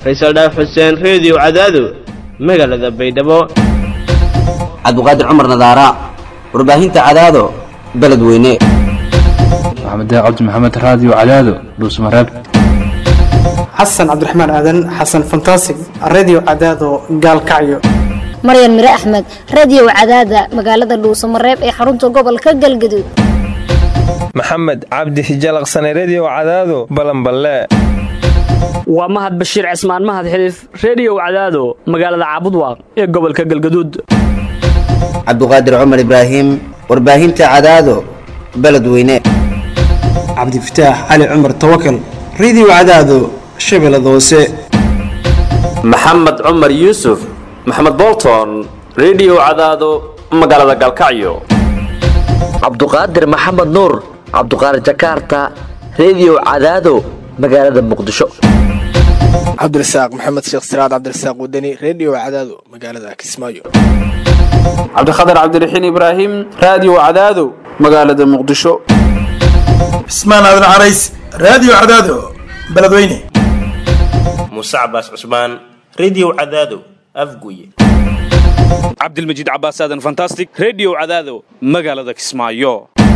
Faysal Dhaaf Xuseen Radio Cadaado magaalada Baydhabo Cabduqaadir Cumar Nadaara warbaahinta Cadaado beledweyne Maxamed Cabdi Maxamed Radio Cadaado Dhuusmareeb Xasan Cabdiraxmaan Aadan Xasan Fantastic Radio Cadaado Gaalkacyo Maryan Mire Axmed Radio Cadaada magaalada Dhuusmareeb ee xarunta gobolka Galgaduud Maxamed Cabdi Hijalaqsane Radio Cadaado Balanballe waa Mahad Bashiir Cismaan Mahad Xiliif Radio Cadaado magaalada Caabudwaaq ee gobolka Galgaduud Cabduqaadir Cumar Ibraahim warbaahinta Cadaado beledweyne Cabdi Fataax Ali Cumar Tawakkal Radio Cadaado Shabeellada Hoose Maxamed Cumar Yuusuf Maxamed Bolton Radio Cadaado magaalada Galkacyo Cabduqaadir Maxamed Nuur Cabduqaadir Jakarta Radio Cadaado magaalada Muqdisho Cabdirasaaq Maxamed Sheekh Siraad Cabdirasaaq Wadani Radio Cadaado magaalada Kismaayo Cabdiqaadir Cabdiraxiin Ibraahim Radio Cadaado magaalada Muqdisho Ismaan Aadan Carays Radio Cadaado beledweyne Musa Abbas Usman Radio Cadaado Afguye Cabdilmajiid Cabbaas Aadan Fantastic Radio Cadaado magaalada Kismaayo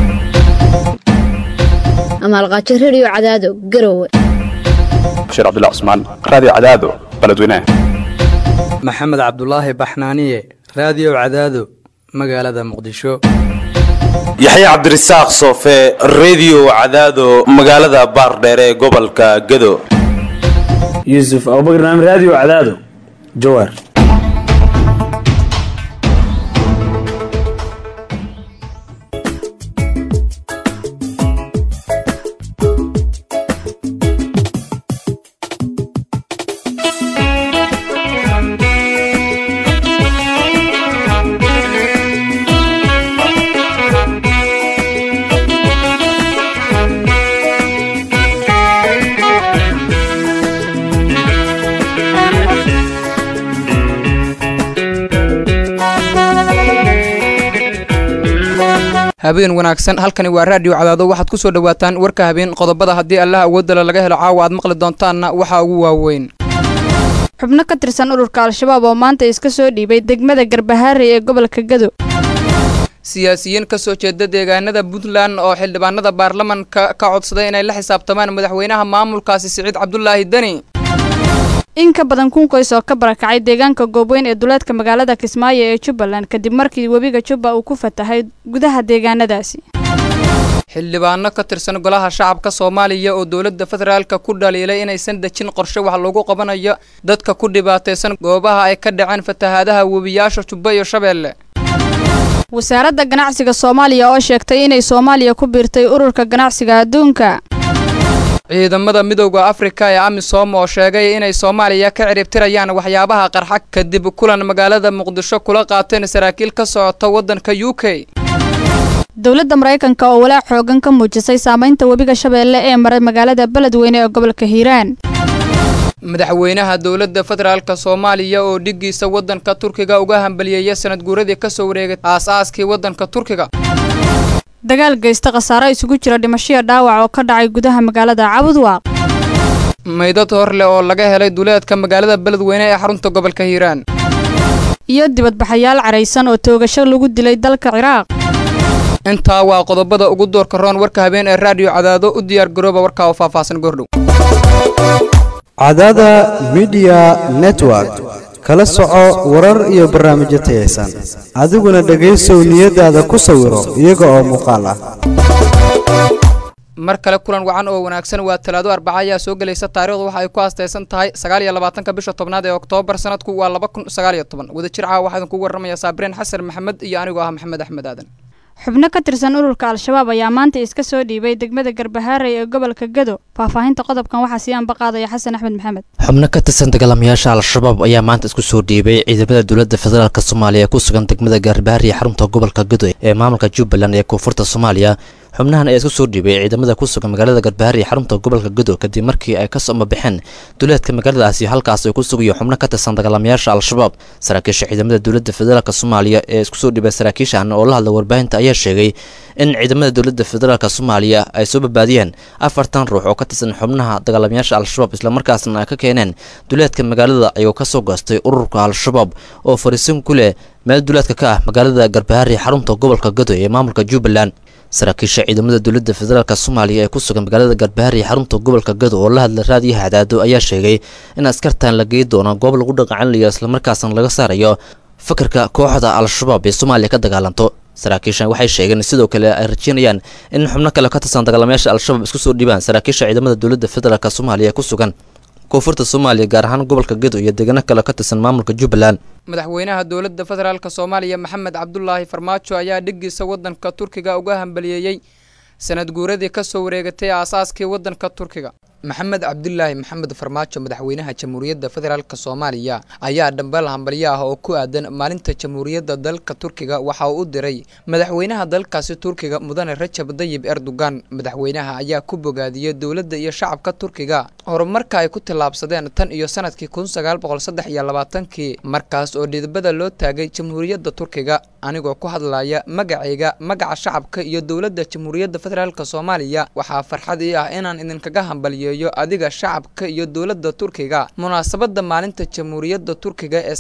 Amal Qaaci Radio Cadaado Garowe Bashir Abdullah Usman Radio Cadaado beledweyne Maxamed Cabdullaahi Baxnaaniye Radio Cadaado magaalada Muqdisho Yaxya Cabdirasaaq Soofe Radio Cadaado magaalada Baardheere ee gobolka Gado Yusuf Abubakar Radio Cadaado Jowhar habeen wanaagsan halkani waa Radio Cadaado waxaad ku soo dhawaataan warka habeen qodobada hadii Allah awood laga helo caawa aad maqli doontaan waxa ugu waaweyn xubno ka tirsan ururka Al-Shabaab oo maanta iska soo dhiibay degmada Garbahaare ee gobolka Gado siyaasiyiin ka soo jeeda deegaanada Puntland oo xildhibaanada baarlamaanka ka codsaday inay la xisaabtamaan madaxweynaha maamulkaasi Siciid Cabdullaahi Dani in ka badan 1,000 qoys oo ka barakacay deegaanka Goobweyn ee duleedka magaalada Kismaayo ee Jubbaland kadib markii webiga Jubba uu ku fatahay gudaha deegaanadaasi xildhibaano ka tirsan golaha shacabka Soomaaliya oo dawladda federaalka ku dhaliilay inaysan dejin qorshe wax lagu qabanayo dadka ku dhibaataysan goobaha ay ka dhaceen fatahaadaha webiyaasha Jubba iyo Shabeelle wasaaradda ganacsiga Soomaaliya oo sheegtay inay Soomaaliya ku biirtay ururka ganacsiga adduunka ciidamada midowga Afrika ee AMISOM oo sheegay inay Soomaaliya ka ciribtirayaan waxyaabaha qarxa kadib kulan magaalada Muqdisho kula qaateen saraakiil ka socota wadanka UK dawladda Mareykanka oo walaac xoogan ka muujisay saameynta webiga Shabeelle ee maray magaalada beledweyne ee gobolka Hiiraan madaxweynaha dawladda federaalka Soomaaliya oo dhigiisa wadanka Turkiga uga hambaliyay sanad guuradii ka soo wareegay aasaaskii wadanka Turkiga dagaal geysta khasaare isugu jira dhimasho dhaawac oo ka dhacay gudaha magaalada Caabudwaaq meydad horle oo laga helay duleedka magaalada beledweyne ee xarunta gobolka Hiiraan iyo dibadbaxayaal careysan oo toogasho lagu dilay dalka Ciraaq inta waa qodobada ugu doorka roon warka habeen ee Radio Cadaado u diyaar garooba warka oo faahfaahsan goordhow Cadaada Media Network kala soco warar iyo barnaamijyo tayeysan adiguna dhageyso niyadaada ku sawiro iyaga oo muuqaal ah mar kale kulan wacan oo wanaagsan waa talaado Arbacada soo galaysa taariikhdu waxa ay ku aastaysan tahay 29 bisha 10 ee Oktoobar sanadku waa 2019 wada jirca waxaan ku warramaya Sabreen Xasan Maxamed iyo anigu ah Maxamed Axmed Aadan xubno ka tirsan ururka Al-Shabaab ayaa maanta iska soo dhiibay degmada Garbahaare ee gobolka Gado faahfaahinta qodobkan waxa si aan baqaadaya Xasan Axmed Maxamed xubno ka tirsan dagaalamayaasha Al-Shabaab ayaa maanta isku soo dhiibay ciidamada dawladda federaalka Soomaaliya ku sugan degmada Garbahaare ee xarunta gobolka Gado ee maamulka Jubbaland ee koonfurta Soomaaliya xubnahan ayaa isku soo dhiibay ciidamada ku sugan magaalada garbaharre ee xarunta gobolka Gedo kadib markii ay ka soo baxeen duleedka magaaladaasi halkaas ay ku sugayo xubno ka tirsan dagaalamayaasha al-shabaab saraakiisha ciidamada dowladda federaalka Soomaaliya ee isku soo dhiibay saraakiishan oo la hadlay warbaahinta ayaa sheegay in ciidamada dowladda federaalka Soomaaliya ay soo badbaadiyeen 40 ruux oo ka tirsan xubnaha dagaalamayaasha al-shabaab isla markaasna ay ka keeneen duleedka magaalada ayuu ka soo goostay ururka al-shabaab oo fariisin ku leh meel duleedka ka ah magaalada garbaharre xarunta gobolka Gedo ee maamulka Jubbaland saraakiisha ciidamada dowladda federaalka Soomaaliya ee ku sugan magaalada garbaharre xarunta gobolka Gedo oo la hadlay raadiyaha Cadaado ayaa sheegay in askartan la geey doono goob lagu dhaqancinayo isla markaasna laga saarayo fikirka kooxda al-shabaab ee Soomaaliya ka dagaalanto saraakiishan waxay sheegeen sidoo kale ay rajeynayaan in xubno kale ka tirsan dagaalamayaasha al-shabaab isku soo dhiibaan saraakiisha ciidamada dowladda federaalka Soomaaliya ee ku sugan koonfurta Soomaaliya gaar ahaan gobolka Gedo iyo deegaano kale ka tirsan maamulka Jubbaland madaxweynaha dowladda federaalka Soomaaliya Maxamed Cabdullaahi Farmaajo ayaa dhigiisa wadanka Turkiga uga hambaliyeeyay sanad guuradii ka soo wareegatay aasaaskii wadanka Turkiga maxamed cabdulaahi maxamed farmaajo madaxweynaha jamhuuriyadda federaalka Soomaaliya ayaa dambal hambaliyo ah oo ku aadan maalinta jamhuuriyadda dalka Turkiga waxa uu u diray madaxweynaha dalkaasi Turkiga mudane Recep Tayyip Erdogan madaxweynaha ayaa ku bogaadiyay dowladda iyo shacabka Turkiga horumarka ay ku tilaabsadeen tan iyo sanadkii 1923 markaas oo dhidibada loo taagay jamhuuriyadda Turkiga anigoo ku hadlaya magaca shacabka iyo dowladda jamhuuriyadda federaalka Soomaaliya waxa farxad ii ah inaan idinkaga hambaliyo adiga shacabka iyo dowladda Turkiga munaasabada maalinta jamhuuriyadda Turkiga ee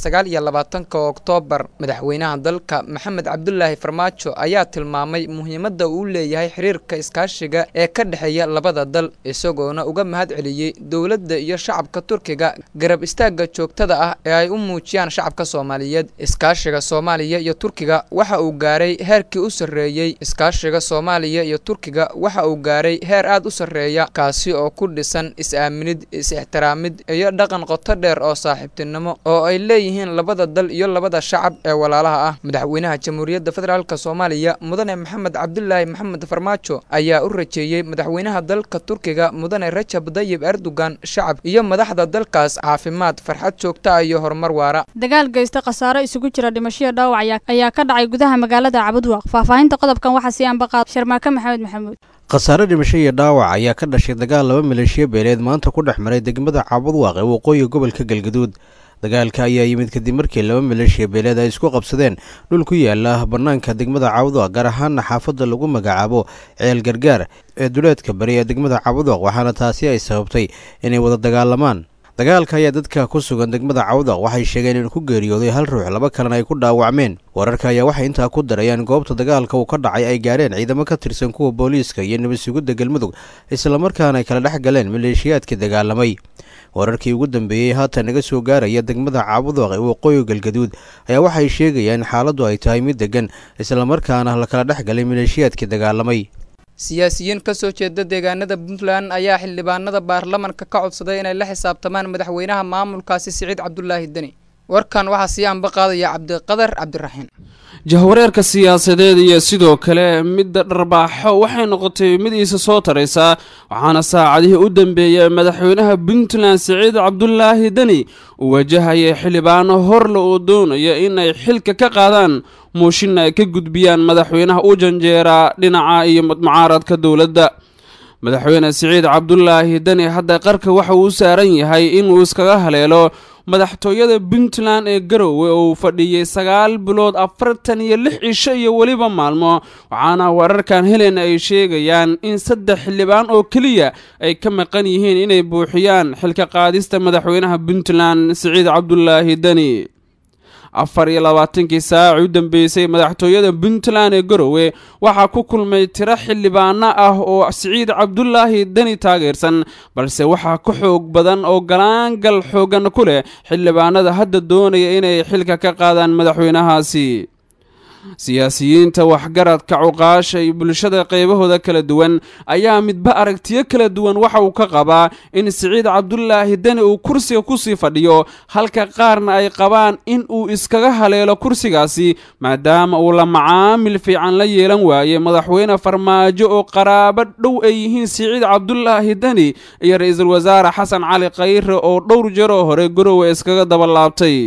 29 Oktoobar madaxweynaha dalka Maxamed Cabdullaahi Farmaajo ayaa tilmaamay muhiimadda uu leeyahay xiriirka iskaashiga ee ka dhaxeeya labada dal isagoona uga mahad celiyay dowladda iyo shacabka Turkiga garab istaaga joogtada ah ee ay u muujiyaan shacabka Soomaaliyeed iskaashiga Soomaaliya iyo Turkiga waxa uu gaaray heerkii u sareeyay iskaashiga Soomaaliya iyo Turkiga waxa uu gaaray heer aad u sareeya kaasi oo ku is-aaminid is-ixtiraamid iyo dhaqan qoto dheer oo saaxiibtinimo oo ay leeyihiin labada dal iyo labada shacab ee walaalaha ah madaxweynaha jamhuuriyadda federaalka Soomaaliya mudane Maxamed Cabdullaahi Maxamed Farmaajo ayaa u rajeeyay madaxweynaha dalka Turkiga mudane Recep Tayyip Erdogan shacab iyo madaxda dalkaas caafimaad farxad joogto ah iyo horumar waara dagaal geysta khasaare isugu jira dhimasho iyo dhaawac ayaa ka dhacay gudaha magaalada Cabudwaaq faahfaahinta qodobkan waxa si anbaqaad Sharmaaka Maxamed khasaare dhimasho iyo dhaawac ayaa ka dhashay dagaal laba maleeshiya beeleed maanta ku dhexmaray degmada Cabudwaaq ee waqooyiga gobolka Galgaduud dagaalka ayaa yimid kadib markii laba maleeshiya beeleed ay isku qabsadeen dhul ku yaala banaanka degmada Cabudwaaq gaar ahaan xaafadda lagu magacaabo Ceel Gargaar ee duleedka bari ee degmada Cabudwaaq waxaana taasi ay sababtay inay wada dagaalamaan dagaalka ayaa dadka ku sugan degmada Cabudwaaq waxay sheegeen in ku geeriyooday hal ruux laba kalena ay ku dhaawacmeen wararka ayaa waxay intaa ku darayaan goobta dagaalka uu ka dhacay ay gaareen ciidamo ka tirsan kuwa booliiska iyo nabad sugidda Galmudug isla markaana ay kala dhex galeen maleeshiyaadka dagaalamay wararkii ugu dambeeyay haatan naga soo gaaraya degmada Cabudwaaq ee waqooyiga Galgaduud ayaa waxay sheegayaan xaaladdu ay tahay mid degan isla markaana la kala dhex galay maleeshiyaadka dagaalamay siyaasiyiin ka soo jeeda deegaanada Puntland ayaa xildhibaanada baarlamaanka ka codsaday inay la xisaabtamaan madaxweynaha maamulkaasi Siciid Cabdullaahi Dani warkan waxa si anba qaadaya Cabdiqadar Cabdiraxiin jahwareerka siyaasadeed iyo sidoo kale midda dharbaaxo waxay noqotay mid isa soo taraysa waxaana saacadihii u dambeeyay madaxweynaha Puntland Siciid Cabdullaahi Dani uu wajahayay xildhibaano horle oo doonaya inay xilka ka qaadaan mooshin ay ka gudbiyaan madaxweynaha u janjeera dhinaca iyo mucaaradka dowladda madaxweyne Siciid Cabdullaahi Dani hadda qarka waxa uu saaran yahay inuu iskaga haleelo madaxtooyada Puntland ee Garowe oo fadhiyay 9 bilood 46 cisho iyo waliba maalmo waxaana wararkan heleen ay sheegayaan in 3 xildhibaan oo kaliya ay ka maqan yihiin inay buuxiyaan xilka qaadista madaxweynaha Puntland Siciid Cabdullaahi Dani 24 saac u dambeysay madaxtooyada Puntland ee Garowe waxa ku kulmay tiro xildhibaano ah oo Siciid Cabdullaahi Dani taageersan balse waxa ku xoog badan oo galaangal xoogan ku leh xildhibaanada hadda doonaya inay xilka ka qaadaan madaxweynahaasi siyaasiyiinta waxgaradka cuqaasha iyo bulshada qaybahooda kala duwan ayaa midba aragtiyo kala duwan waxa uu ka qabaa in Siciid Cabdullaahi Dani uu kursiga ku sii fadhiyo halka qaarna ay qabaan in uu iskaga haleelo kursigaasi maadaama uu la macaamil fiican la yeelan waayay madaxweyne Farmaajo oo qaraabo dhow ay yihiin Siciid Cabdullaahi Dani iyo ra'iisul wasaare Xasan Cali Khayre oo dhowr jeer hore Garowe iskaga daba laabtay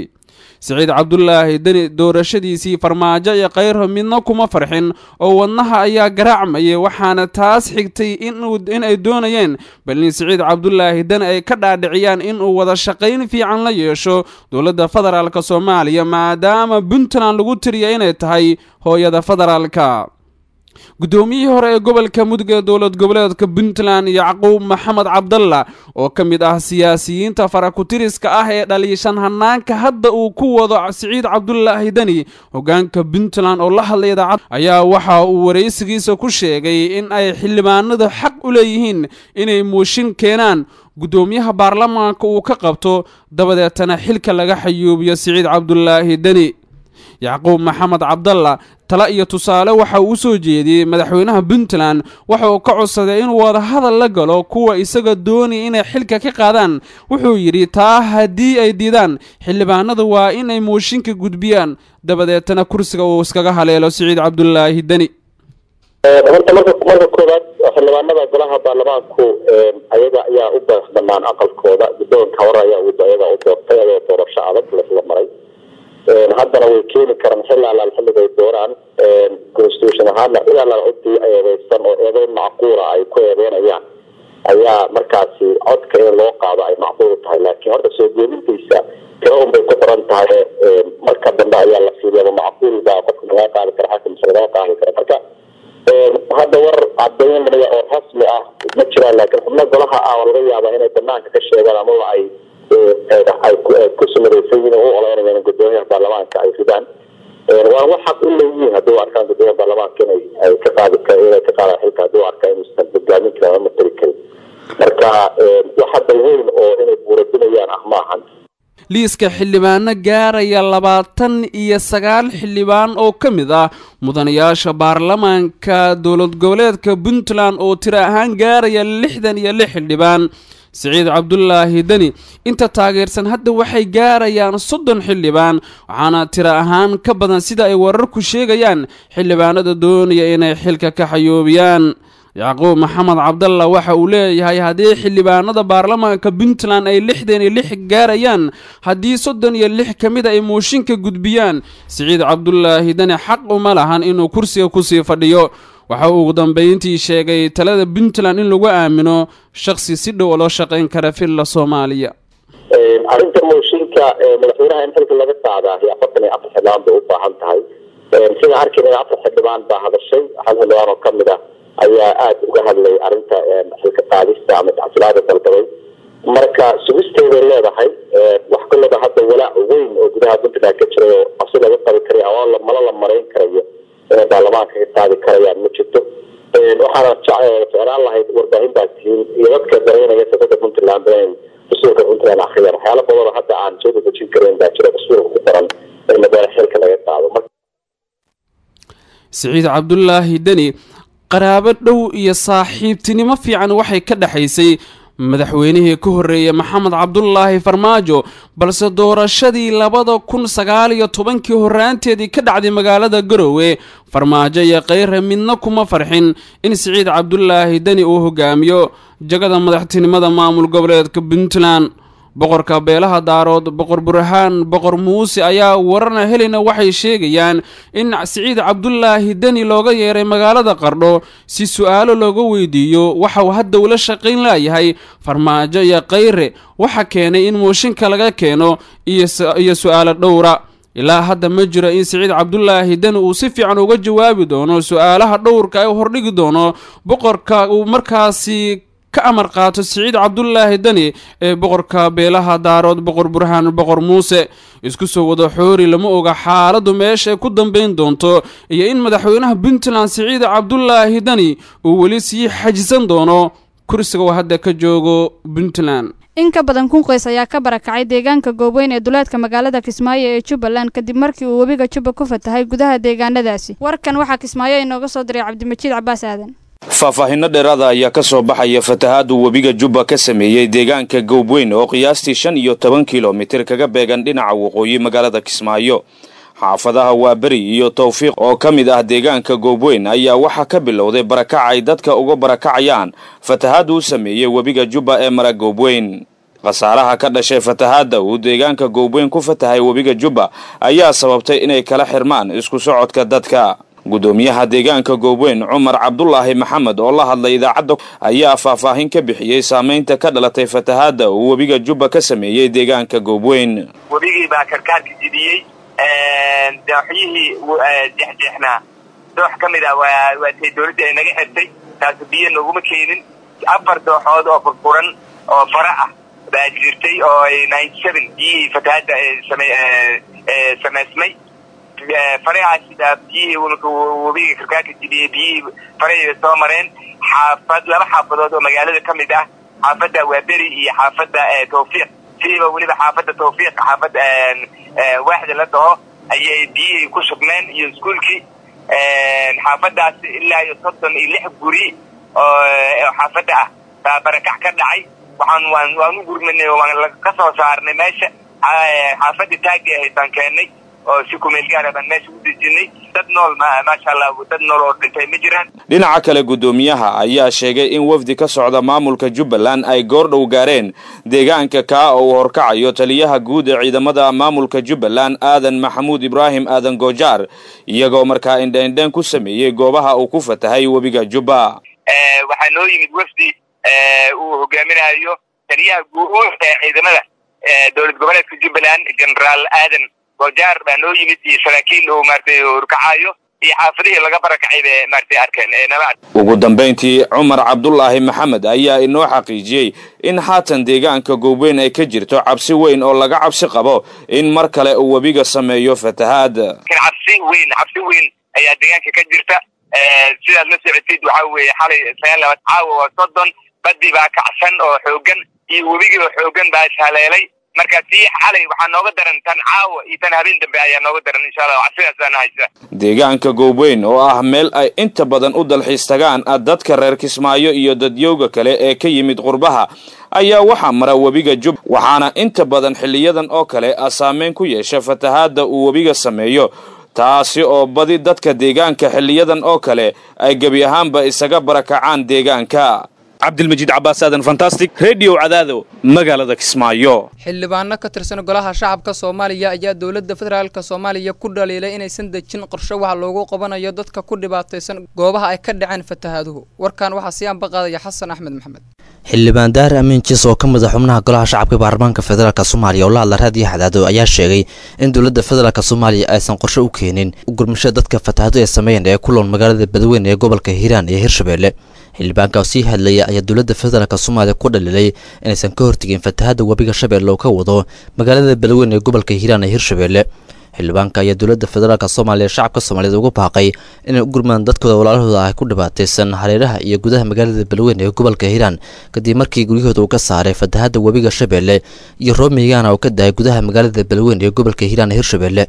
siciid cabdulaahi deni doorashadiisii farmaajo iyo khayre midna kuma farxin oo wadnaha ayaa garaacmayay waxaana taas xigtay in ay doonayeen bal in siciid cabdulaahi deni ay ka dhaadhiciyaan inuu wada shaqayn fiican la yeesho dowladda federaalk soomaaliya maadaama puntland lagu tiriya inay tahay hooyada federaalka. guddoomiyihii hore ee gobolka mudug ee dowlad goboleedka puntland yacquub maxamed cabdalla oo ka mid ah siyaasiyiinta farakutiriska ah ee dhaliishan hanaanka hadda uu ku wado siciid cabdulaahi deni hogaanka puntland oo la hadlay idaacad ayaa waxa uu waraysigiisa ku sheegay in ay xildhibaanadu xaq u leeyihiin inay mooshin keenaan guddoomiyaha baarlamaanka uu ka qabto dabadeetana xilka laga xayuubiyo siciid cabdulaahi deni. yacquub maxamed cabdalla tala iyo tusaale waxa uu u soo jeediyey madaxweynaha puntland waxa uu ka codsaday inuu wadahadal la galo kuwa isaga doonaya inay xilka ka qaadaan. wuxuu yidhi taa haddii ay diidaan xildhibaanadu waa in ay mooshinka gudbiyaan dabadeetana kursiga uu iskaga haleelo siciid cabdulaahi deni. horta marka koowaad xildhibaanada golaha baarlamaanku ayaga ayaa u bannaan aqalkooda guddoonka hore ayaa ayaga u doortay ayagoo doorasho adag lasla maray haddana way keeni karaan xilli allaal xilligay dooraan constitution ahaana in allaal codii ay eedeysan oo eedeyn macquula ay ku eedeynayaan ayaa markaasi codka in loo qaado ay macquul tahay laakiin horta soo jeedintiisa tiro unbay ku xiran tahay marka dambe ayaa la fiiliyaba macquul baa qofka laga qaadi kara xakim mise laga qaadi kara marka hadda war caddaynaya oo rasmi ah ma jiraan laakiin xubno golaha ah oo laga yaaba inay banaanka ka sheegaan amaba ay ku sumadaysan yihiin oo u oleynayaan gudoomiyaha baarlamaanka ay ridaan waa wax xaq u leeyihiin hadduu arkaan gudoomiyaha baarlamaanka inay ka qaadaan xilka hadduu arkaa inuusan hogaamin karin ama matali karin marka wax hadda weyn oo inay buuradinayaan ah maahan. liiska xildhibaano gaaraya 29 xildhibaan oo ka mid ah mudanayaasha baarlamaanka dowlad goboleedka puntland oo tiro ahaan gaaraya 66 xildhibaan. siciid cabdulaahi deni inta taageersan hadda waxay gaarayaan 30 xildhibaan waxaana tiro ahaan ka badan sida ay wararku sheegayaan xildhibaanada doonaya inay xilka ka xayoobiyaan. yacquub maxamed cabdalla waxa uu leeyahay haddii xildhibaanada baarlamaanka puntland ay 66 gaarayaan haddii 36 ka mid ay mooshinka gudbiyaan siciid cabdulaahi deni xaq uma lahan inuu kursiga kusii fadhiyo. waxa uu ugu dambeyntii sheegay talada puntland in lagu aamino shakhsi si dhow loo shaqayn kara filla soomaaliya. arrinta mooshinka madaxweynaha in xilka laga qaadaa ayaa 44 xildhibaan bay u baahan tahay sida arkayna 4 xildhibaan baa hadashay hal xildhibaan oo ka mid ah ayaa aad uga hadlay arrinta xilka qaadista ama tacsilaada dalbaday marka sugisteeday leedahay wax kullaba hadda walaac weyn oo gudaha puntland ka jira oo asi laga qabi karayo ama mala la marayn karayo inay baarlamaanka ka qaadi karayaan ma jirto. waxaana jeclaan lahayd warbaahintaas tihiin iyo dadka dareynaya siyaasadda puntland inay dastuurka puntland akhriyaan waxyaala badan oo hadda aan soo dejin karayn baa jira dastuurka ku daran in madax xilka laga qaado. siciid cabdulaahi deni qaraabo dhow iyo saaxiibtinimo fiican waxay ka dhaxaysay madaxweynihii ka horreeyay maxamed cabdulaahi farmaajo balse doorashadii 2019 horraanteedii ka dhacday magaalada garowe farmaajo iyo khayre midna kuma farxin in siciid cabdulaahi deni uu hogaamiyo jagada madaxtinimada maamul goboleedka puntland. boqorka beelaha daarood boqor burhaan boqor muuse ayaa wararna helina waxay sheegayaan in siciid cabdulaahi deni looga yeeray magaalada qardho si su'aalo looga weydiiyo waxa uu hadda ula shaqayn laayahay farmaajo iyo khayre waxa keenay in mooshinka laga keeno iyo su'aalo dhowra. ilaa hadda ma jiro in siciid cabdulaahi deni uu si fiican uga jawaabi doono su'aalaha dhowrka ay hordhigi doono boqorka uu markaasi ka amar qaato siciid cabdulaahi deni ee boqorka beelaha daarood boqor burhaan boqor muuse. isku soo wada xoori lama oga xaaladdu meesha ku dambayn doonto iyo in madaxweynaha puntland siciid cabdulaahi deni uu weli sii xajisan doono kursiga uu hadda ka joogo puntland. in ka badan 1,000 qoys ayaa ka barakacay deegaanka goobweyn ee duleedka magaalada Kismaayo ee Jubbaland kadib markii uu webiga Jubba ku fatahay gudaha deegaanadaasi. warkan waxaa Kismaayo inooga soo diray Cabdimajiid Cabbaas Aadan. faahfaahinno dheeraada ayaa ka soo baxaya fatahaadu webiga Jubba ka sameeyey deegaanka goobweyn oo qiyaastii 15 kilomitir kaga beegan dhinaca waqooyi magaalada Kismaayo. xaafadaha Waaberi iyo Tawfiiq oo ka mid ah deegaanka goobweyn ayaa waxaa ka bilowday barakac ay dadka uga barakacayaan fatahaadu sameeyey webiga Jubba ee mara goobweyn. khasaaraha ka dhashay fatahaadda uu deegaanka goobweyn ku fatahay webiga jubba ayaa sababtay inay kala xirmaan isku socodka dadka. gudoomiyaha deegaanka goobweyn Cumar Cabdulaahi Maxamed oo la hadlay idaacadda ayaa faahfaahin ka bixiyay saameynta ka dhalatay fatahaadda uu webiga jubba ka sameeyay deegaanka goobweyn. webigii baa karkaarka jidiyey dooxyihii jeexjeexnaa doox ka mid ah waa tay dowladda ay naga xirtay taas biyo naguma keenin 4 dooxood oo furfuran oo fara ah baa jirtay oo 97 biyihii fatahaadda samaysmay farahaasi biyihii webiga karkaarka jidiyey biyihii farahii soo mareen laba xaafadood oo magaalada ka mid ah xaafadda Waaberi iyo xaafadda Tawfiiq siiba weliba xaafadda Tawfiiq xaafadda waaxda la dhaho ayay biyihii ku shubmeen iyo iskuulkii xaafaddaas ilaa iyo 36 guri oo xaafadda ah baa barakac ka dhacay waan u gurmanay waan ka soo saarnay meesha xaafadda taagii haysan keenay oo si ku meel gaar ah meesha u dejinay dad nool maasha Allah dad nool oo dhintay ma jiraan. dhinaca kale gudoomiyaha ayaa sheegay in wafdi ka socda maamulka Jubbaland ay goordhow gaareen deegaanka ka oo horkacayo taliyaha guud ee ciidamada maamulka Jubbaland Aadan Maxamuud Ibraahim Aadan Goojaar iyagoo markaa indhaindhaan ku sameeyay goobaha uu ku fatahay webiga Jubba. waxaa noo yimid wafdi uu hogaaminayo taliyaha guud ee ciidamada dowlad goboleedka Jubbaland General Aadan Goojaar baa noo yimid iyo saraakiil oo maartay horkacayo iyo xaafadihii laga barakacay bay maartay arkeen nabad. ugu dambeyntii Cumar Cabdulaahi Maxamed ayaa inoo xaqiijiyay in haatan deegaanka goobweyn ay ka jirto cabsi weyn oo laga cabsi qabo in mar kale uu webiga sameeyo fatahaad. cabsi weyn ayaa deegaanka ka jirta sidaad la socotid waxa weeye xalay 9 caawa 30 badii baa kacsan oo xoogan iyo webiga oo xoogan baa haleelay marka tii xalay waxa nooga daran tan caawa iyo tan habeen dambe ayaa nooga daran insha Allah sidaasana haysa. deegaanka goobweyn oo ah meel ay inta badan u dalxiis tagaan dadka reer Kismaayo iyo dadyowga kale ee ka yimid qurbaha ayaa waxa mara webiga Jubba waxaana inta badan xiliyadan oo kale saameyn ku yeesha fatahaadda uu webiga sameeyo taasi oo badi dadka deegaanka xiliyadan oo kale ay gabi ahaanba isaga barakacaan deegaanka. cabdilmajiid cabaas aadan fantastic radio cadaado magaalada Kismaayo. xildhibaano ka tirsan golaha shacabka Soomaaliya ayaa dowladda federaalka Soomaaliya ku dhaliilay inaysan dejin qorshe wax loogu qabanayo dadka ku dhibaataysan goobaha ay ka dhaceen fatahaaduhu. warkan waxa si aan baqaadaya Xasan Axmed Maxamed. xildhibaan daar amiin jiis oo ka mid ah xubnaha golaha shacabka baarlamaanka federaalka Soomaaliya oo la hadla raadiyo Cadaado ayaa sheegay in dowladda federaalka Soomaaliya aysan qorshe u keenin gurmasho dadka fatahaadu ay sameeyeen ee ku lool magaalada Badweyn ee gobolka Hiiraan iyo Hirshabeelle. xildhibaanka oo sii hadlaya ayaa dowladda federaalka Soomaaliya ku dhaliilay inaysan ka hortagin fatahaadda webiga Shabeelle oo ka wado magaalada Badweyn ee gobolka Hiiraan iyo Hirshabeelle. xildhibaanka ayaa dowladda federaalka Soomaaliya shacabka Soomaaliyeed ugu baaqay inay u gurmaan dadkooda walaalahooda ah ku dhibaataysan hareeraha iyo gudaha magaalada Badweyn ee gobolka Hiiraan kadib markii gurigooda uu ka saaray fatahaadda webiga Shabeelle iyo roobmigaana uu ka daay gudaha magaalada Badweyn ee gobolka Hiiraan iyo Hirshabeelle.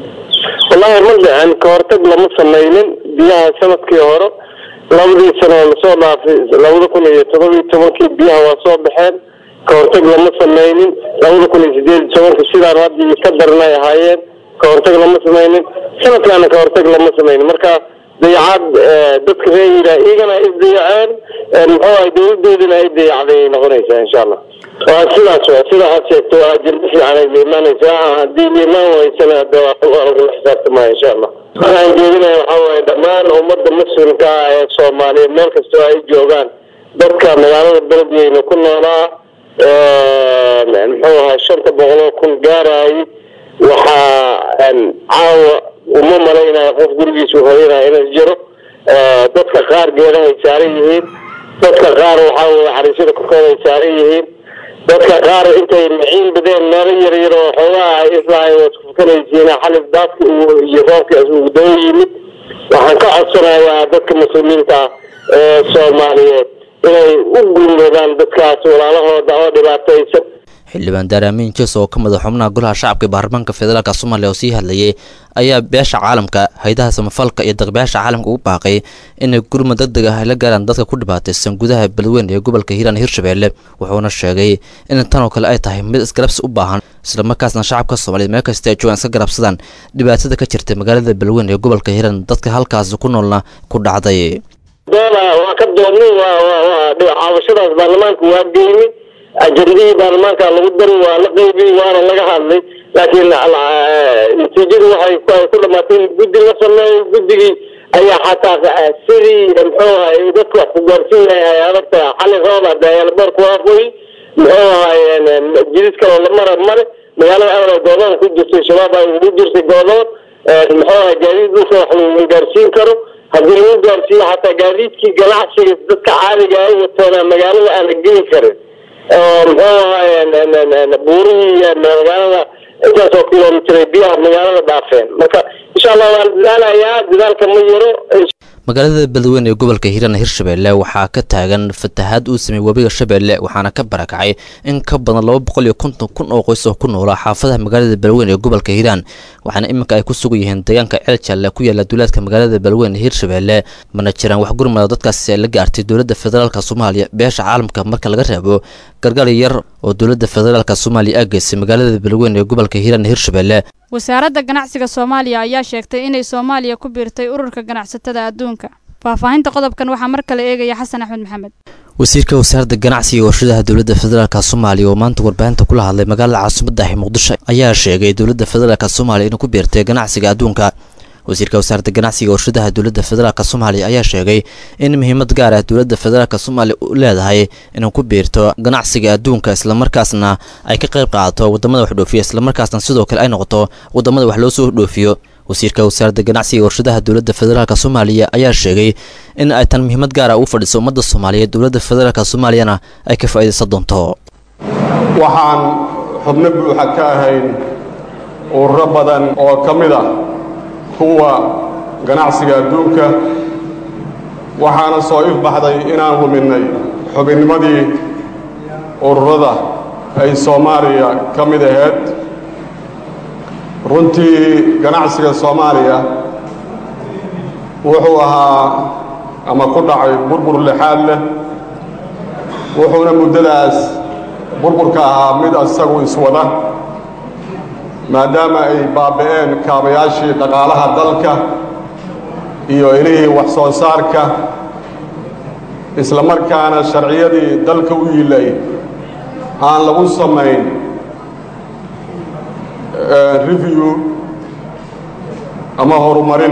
wallahi markaan ka hortag lama sameeynin biyaha sanadkii hore labadii sano la soo dhaafay 2017 biyaha waa soo baxeen ka hortag lama sameeynin 2018 sidaan hadda ka darnay ahaayeen ka hortag lama sameeynin sanadkan ka hortag lama sameeynin marka dayacaad dadka reeyira igana isdayaceen muxuu ay dowladeedina ay dayacday noqonaysaa insha Allah waa sidaas aad sheegto ajir fiican ay leemanaysaa hadii leeman waysana waa lagu xisaabtamaa insha Allah. waxaan jeedinayaa waxa weeye dhammaan ummadda muslimka ah ee Soomaaliyeed meel kasta ay joogaan dadka magaalada Badweyn ku noolaa muxuu ahaa 500 kun gaaray waxa caawa uma maleynaa qof gurigiisa hooyada inay jiro dadka qaar geedaha ay saaran yihiin dadka qaar waxa weeye xariisada korkooda ay saaran yihiin dadka qaar intay maciin badeen meel yar yar oo xoolaha ay islaahay oo isku kanaysiina xalif daadka iyo roobka isugu dawo yimid waxaan ka codsanayaa dadka muslimiinta ee Soomaaliyeed inay u gurmadaan dadkaas walaalahooda oo dhibaataysan. xildhibaan daar amiin jiis oo ka mid ah xubnaha golaha shacabka baarlamaanka federaalka Soomaaliya oo sii hadlayay ayaa beesha caalamka hay'adaha samafalka iyo daqbeesha caalamka ugu baaqay inay gurmad degdeg ah la gaaraan dadka ku dhibaataysan gudaha Badweyn ee gobolka Hiiraan iyo Hirshabeelle wuxuuna sheegay in tan oo kale ay tahay mid isgarabsi u baahan isla markaasna shacabka Soomaaliyeed meel kasta ay joogaan iska garabsadaan dhibaatada ka jirta magaalada Badweyn ee gobolka Hiiraan dadka halkaas ku noolna ku dhacday. waa ka doonay waa cabashadaas baarlamaanka waa geeyay ajandihii baarlamaanka lagu dari waa la qeybiyey waana laga hadlay laakiin natiijadu waxay ku dhamaatay in guddi la sameeyo guddigii ayaa xataa sidii muxuu ahay dadku wax ku gaarsiin lahay ay adagta xali rooda daayalbeer ku aqooyi muxuu ahay jidid kaloo la mara male magaalada awal goodoon ku jirtay shabaab ay ugu jirtay goodoon muxuu ahay gaadiid dhulka wax lagu gaarsiin karo haddii lagu gaarsiiyo xataa gaadiidkii ganacsiga dadka caadiga ay watoona magaalada aan la geli karin muxuu ahay buurihii magaalada intaasoo kilomitr biyaha magaalada dhaafeen marka insha allah waan dadaalayaa dadaalka ma yaro magaalada beledweyne ee gobolka hiiraan hirshabelle waxaa ka taagan fatahaad uu sameeyey webiga shabeelle waxaana ka barakacay in ka badan 250 kun oo qoys oo ku nool xaafadaha magaalada beledweyne ee gobolka hiiraan waxaana iminka ay ku sugan yihiin deegaanka Ceeljalle ku yaala duleedka magaalada beledweyne hirshabelle mana jiraan wax gurmada dadkaas la gaartay dowladda federaalka Soomaaliya beesha caalamka marka laga reebo gargaar yar oo dowladda federaalka Soomaaliya ay geysay magaalada beledweyne ee gobolka hiiraan hirshabelle wasaaradda ganacsiga Soomaaliya ayaa sheegtay inay Soomaaliya ku biirtay ururka ganacsatada adduunka faafahinta qodobkan waxa mar kale eegaya Xasan Axmed Maxamed wasiirka wasaaradda ganacsiga iyo warshadaha dowladda federaalka Soomaaliya oo maanta warbaahinta kula hadlay magaalada caasimadda Muqdisho ayaa sheegay dowladda federaalka Soomaaliya inay ku biirtay ganacsiga adduunka wasiirka wasaaradda ganacsiga iyo warshadaha dowladda federaalka Soomaaliya ayaa sheegay in muhiimad gaar ah dowladda federaalka Soomaaliya u leedahay inay ku biirto ganacsiga adduunka isla markaasna ay ka qayb qaadato wadamada wax dhoofiya isla markaasna sidoo kale ay noqoto wadamada wax loo soo dhoofiyo wasiirka wasaaradda ganacsiga iyo warshadaha dowladda federaalka Soomaaliya ayaa sheegay in ay tan muhiimad gaar ah u fadhiso ummadda Soomaaliyeed dowladda federaalka Soomaaliyana ay ka faa'iideysan doonto waxaan xubno buuxa ka ahayn ururo badan oo kamid ah kuwa ganacsiga adduunka waxaana soo ifbaxday inaan luminay xubinnimadii ururada ay Soomaaliya ka mid ahayd runtii ganacsiga Soomaaliya wuxuu ahaa ama ku dhacay burbur lixaad leh wuxuuna muddadaas burburka ahaa mid asagu iswada maadaama ay baaba'een kaabayaashii dhaqaalaha dalka iyo ilihii wax soo saarka isla markaana sharciyadii dalka u yilay aan lagu samayn review ama horumarin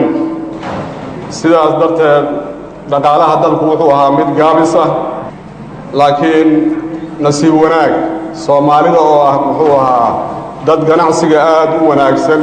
sidaas darteed dhaqaalaha dalku wuxuu ahaa mid gaabis ah laakiin nasiib wanaag Soomaalida oo ah wuxuu ahaa dad ganacsiga aad u wanaagsan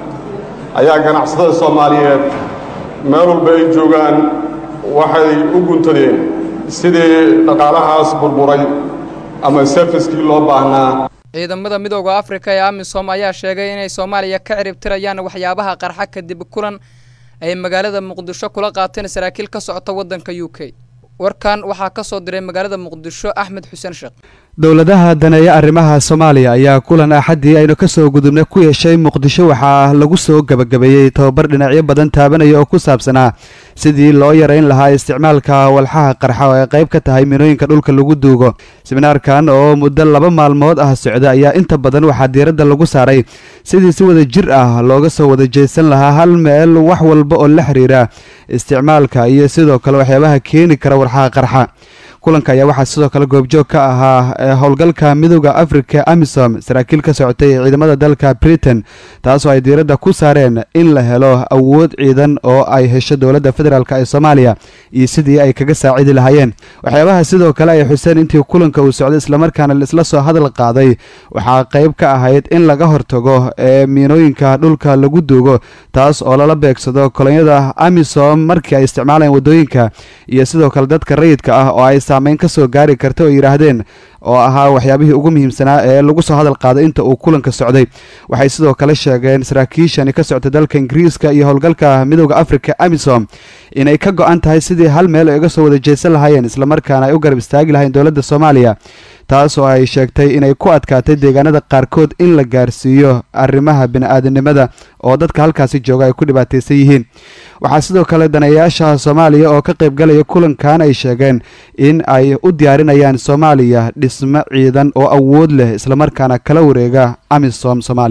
ayaa ganacsatada Soomaaliyeed meel walba ay joogaan waxay u guntadeen sidii dhaqaalahaas burburay ama servicekii loo baahnaa ciidamada midowga Afrika ee AMISOM ayaa sheegay inay Soomaaliya ka ciribtirayaan waxyaabaha qarxa kadib kulan ay magaalada Muqdisho kula qaateen saraakiil ka socota wadanka UK warkan waxaa ka soo diray magaalada Muqdisho Axmed Xuseen Sheekh dowladaha daneeya arrimaha Soomaaliya ayaa kulan axadii aynu ka soo gudubnay ku yeeshay Muqdisho waxaa lagu soo gabagabeeyay tababar dhinacyo badan taabanaya oo ku saabsanaa sidii loo yareyn lahaa isticmaalka walxaha qarxa oo ay qayb ka tahay minooyinka dhulka lagu duugo seminaarkan oo muddo 2 maalmood ah socda ayaa inta badan waxaa diiradda lagu saaray sidii si wada jir ah looga soo wada jeesan lahaa hal meel wax walba oo la xiriira isticmaalka iyo sidoo kale waxyaabaha keeni kara walxaha qarxa kulanka ayaa waxaa sidoo kale goobjoog ka ahaa howlgalka midowga Afrika AMISOM saraakiil ka socotay ciidamada dalka Britain taasoo ay diiradda ku saareen in la helo awood ciidan oo ay hesho dowladda federaalka ee Soomaaliya iyo sidii ay kaga saacidi lahaayeen waxyaabaha sidoo kale ay xuseen intii kulanka uu socday isla markaana la isla soo hadal qaaday waxaa qayb ka ahayd in laga hortago miinooyinka dhulka lagu duugo taas oo lala beegsado kolonyada AMISOM markii ay isticmaalayeen wadooyinka iyo sidoo kale dadka rayidka ah oo ay saameyn ka soo gaari karto oo yiraahdeen oo ahaa waxyaabihii ugu muhiimsanaa ee lagu soo hadal qaaday inta uu kulanka socday waxay sidoo kale sheegeen saraakiishani ka socota dalka Ingiriiska iyo howlgalka midowga Afrika AMISOM inay ka go'an tahay sidii hal meel ay uga soo wada jeesan lahaayeen isla markaana ay u garab istaagi lahayn dowladda Soomaaliya taas oo ay sheegtay inay ku adkaatay deegaanada qaarkood in la gaarsiiyo arrimaha bini'aadanimada oo dadka halkaasi jooga ay ku dhibaataysan yihiin waxaa sidoo kale daneeyaasha Soomaaliya oo ka qayb galaya kulankan ay sheegeen in ay u diyaarinayaan Soomaaliya dhismo ciidan oo awood leh isla markaana kala wareega AMISOM Soomaaliya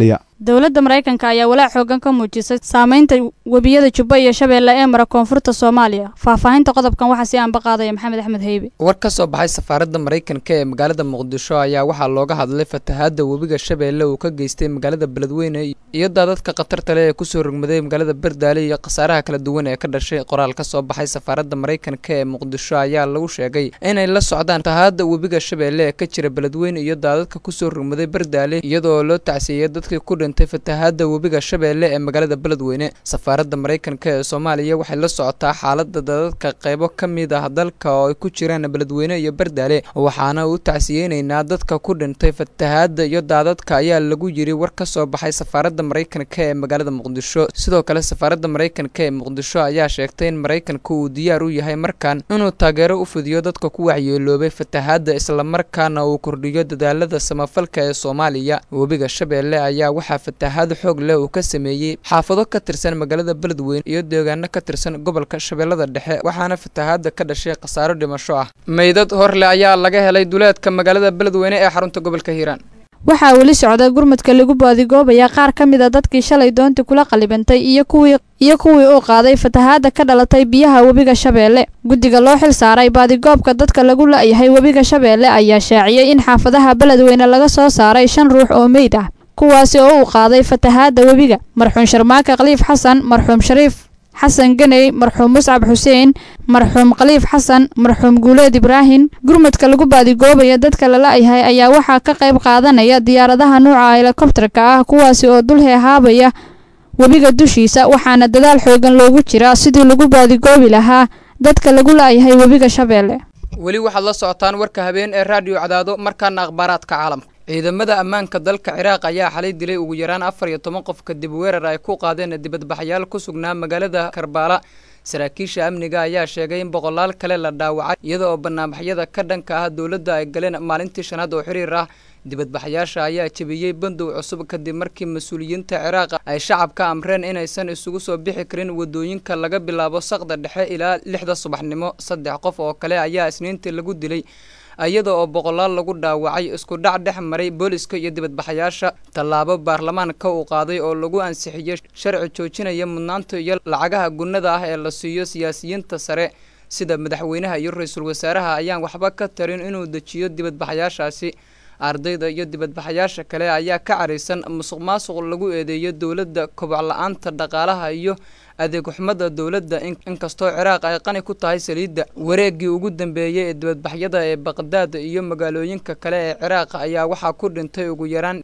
dowladda Mareykanka ayaa walaac xoogan ka muujisay saameynta webiyada Jubba iyo Shabeelle ee mara koonfurta Soomaaliya. Faahfaahinta qodobkan waxaa si aan baqaadaya Maxamed Axmed Haybe. war ka soo baxay safaaradda Mareykanka ee magaalada Muqdisho ayaa waxaa looga hadlay fatahaadda webiga Shabeelle uu ka geystay magaalada Beledweyne iyo dadka khatarta leh ee ku soo rogmaday magaalada Bardaale iyo khasaaraha kala duwan ee ka dhashay. qoraal ka soo baxay safaaradda Mareykanka ee Muqdisho ayaa lagu sheegay inay la socdaan fatahaadda webiga Shabeelle ee ka jira Beledweyne iyo dadka ku soo rogmaday Bardaale iyadoo loo tacsiiyay dadkii ku dhintay fatahaadda webiga Shabeelle ee magaalada Beledweyne. safaaradda Mareykanka ee Soomaaliya waxay la socotaa xaaladda dadka qaybo ka mid ah dalka oo ay ku jiraan Beledweyne iyo Bardaale, waxaana uu tacsiyeynaynaa dadka ku dhintay fatahaadda iyo dadka ayaa lagu yiri war ka soo baxay safaaradda Mareykanka ee magaalada Muqdisho. sidoo kale safaaradda Mareykanka ee Muqdisho ayaa sheegtay in Mareykanku uu diyaar u yahay markaan inuu taageero u fidiyo dadka ku waxyeeloobay fatahaadda isla markaana uu kordhiyo dadaalada samafalka ee Soomaaliya. webiga Shabeelle ayaa waxaa fatahaad xoog leh uu ka sameeyay xaafado ka tirsan magaalada Beledweyne iyo deegaano ka tirsan gobolka Shabeellada Dhexe, waxaana fatahaadda ka dhashay khasaaro dhimasho ah. meydad horle ayaa laga helay duleedka magaalada Beledweyne ee xarunta gobolka Hiiraan. waxaa weli socda gurmadka lagu baadigoobayaa qaar ka mid ah dadkii shalay doonta kula qalibantay iyo kuwii uu qaaday fatahaadda ka dhalatay biyaha webiga Shabeelle. guddiga loo xil saaray baadigoobka dadka lagu la'yahay webiga Shabeelle ayaa shaaciyay in xaafadaha Beledweyne laga soo saaray 5 ruux oo meyd ah kuwaasi oo uu qaaday fatahaadda webiga. marxuum Sharmaake Khaliif Xasan, marxuum Shariif xasan Ganey, marxuum Muscab Xuseen, marxuum Khaliif Xasan, marxuum Guuleed Ibraahin. gurmadka lagu baadigoobaya dadka la la'yahay ayaa waxaa ka qayb qaadanaya diyaaradaha nooca helicopterka ah kuwaasi oo dul heehaabaya webiga dushiisa, waxaana dadaal xoogan loogu jiraa sidii lagu baadigoobi lahaa dadka lagu la'yahay webiga Shabeelle. weli waxaad la socotaan warka habeen ee raadiyo Cadaado markaana akhbaaraadka caalamka. ciidamada ammaanka dalka Ciraaq ayaa xalay dilay ugu yaraan 14 qof kadib weerar ay ku qaadeen dibadbaxayaal ku sugnaa magaalada Karbala. saraakiisha amniga ayaa sheegay in boqolaal kale la dhaawacay iyada oo barnaamijyada ka dhanka ah dowladda ay galeen maalintii shanaad oo xiriir ah. dibadbaxayaasha ayaa jabiyay bandow cusub kadib markii mas'uuliyiinta Ciraaq ay shacabka amreen inaysan isugu soo bixi karin wadooyinka laga bilaabo saqda dhexe ilaa 6 subaxnimo. 3 qof oo kale ayaa isniintii lagu dilay iyada oo boqolaal lagu dhaawacay isku dhac dhex maray booliska iyo dibadbaxayaasha. tallaabo baarlamaanka uu qaaday oo lagu ansixiyay sharci joojinaya mudnaanta iyo lacagaha gunnada ah ee la siiyo siyaasiyiinta sare sida madaxweynaha iyo ra'iisul wasaaraha ayaan waxba ka tarin inuu dejiyo dibadbaxayaashaasi. ardayda iyo dibadbaxayaasha kale ayaa ka careysan musuqmaasuq lagu eedeeyo dowladda, koboc la'aanta dhaqaalaha iyo adeeg xumada dowladda. inkastoo Ciraaq ay qani ku tahay saliidda, wareegii ugu dambeeyay ee dibadbaxyada ee Baghdad iyo magaalooyinka kale ee Ciraaq ayaa waxaa ku dhintay ugu yaraan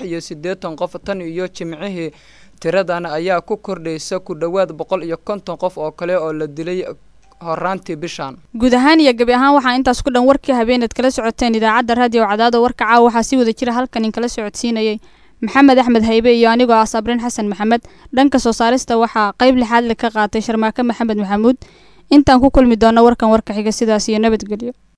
86 qof tan iyo Jimcihii. tiradan ayaa ku kordhaysa ku dhawaad 150 qof oo kale oo la dilay horaantii bishaan. guud ahaan iyo gabi ahaan waxaa intaas ku dhan warkii habeeneed kala socoteen idaacadda raadiyo Cadaado. warka caawa waxaa si wada jira halkan kala socodsiinayay Maxamed Axmed Haybe iyo anigoo ah Sabreen Xasan Maxamed. dhanka soo saarista waxaa qayb lixaad ka qaatay Sharmaake Maxamed Maxamuud. intaan ku kulmi doona warkan warka xiga sidaas iyo nabadgelyo.